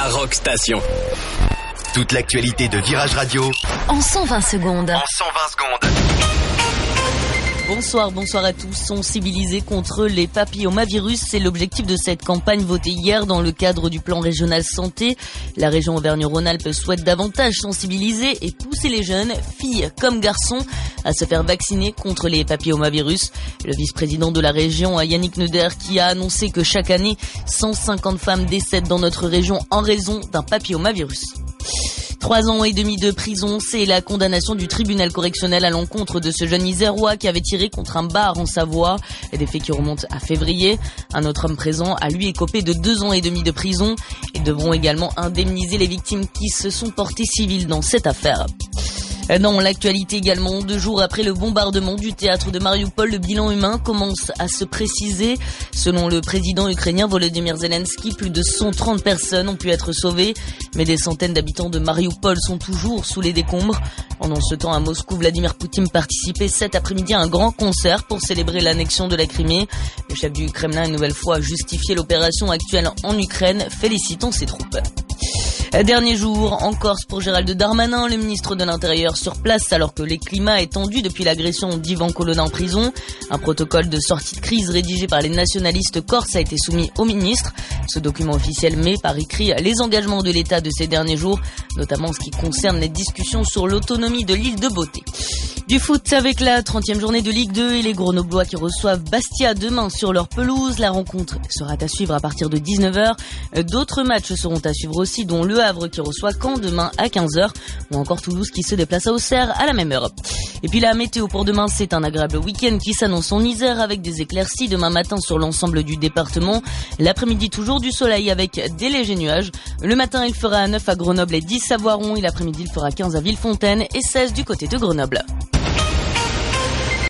la Rock Station. Toute l'actualité de Virage Radio en 120 secondes. Bonsoir à tous. Sensibiliser contre les papillomavirus, c'est l'objectif de cette campagne votée hier dans le cadre du plan régional santé. La région Auvergne-Rhône-Alpes souhaite davantage sensibiliser et pousser les jeunes, filles comme garçons, à se faire vacciner contre les papillomavirus. Le vice-président de la région, Yannick Neuder, qui a annoncé que chaque année, 150 femmes décèdent dans notre région en raison d'un papillomavirus. 3 ans et demi de prison, c'est la condamnation du tribunal correctionnel à l'encontre de ce jeune Isérois qui avait tiré contre un bar en Savoie. Des faits qui remontent à février. Un autre homme présent a lui écopé de 2 ans et demi de prison. Ils devront également indemniser les victimes qui se sont portées civiles dans cette affaire. Dans l'actualité également, 2 jours après le bombardement du théâtre de Mariupol, le bilan humain commence à se préciser. Selon le président ukrainien Volodymyr Zelensky, plus de 130 personnes ont pu être sauvées, mais des centaines d'habitants de Mariupol sont toujours sous les décombres. Pendant ce temps, à Moscou, Vladimir Poutine participait cet après-midi à un grand concert pour célébrer l'annexion de la Crimée. Le chef du Kremlin, une nouvelle fois, a justifié l'opération actuelle en Ukraine, félicitant ses troupes. Dernier jour en Corse pour Gérald Darmanin, le ministre de l'Intérieur sur place alors que le climat est tendu depuis l'agression d'Ivan Colonna en prison. Un protocole de sortie de crise rédigé par les nationalistes corses a été soumis au ministre. Ce document officiel met par écrit les engagements de l'État de ces derniers jours, notamment en ce qui concerne les discussions sur l'autonomie de l'île de Beauté. Du foot avec la 30e journée de Ligue 2 et les Grenoblois qui reçoivent Bastia demain sur leur pelouse. La rencontre sera à suivre à partir de 19h. D'autres matchs seront à suivre aussi, dont Le Havre qui reçoit Caen demain à 15h ou encore Toulouse qui se déplace à Auxerre à la même heure. Et puis la météo pour demain, c'est un agréable week-end qui s'annonce en Isère avec des éclaircies demain matin sur l'ensemble du département. L'après-midi toujours du soleil avec des légers nuages. Le matin il fera 9 à Grenoble et 10 à Voiron et l'après-midi il fera 15 à Villefontaine et 16 du côté de Grenoble.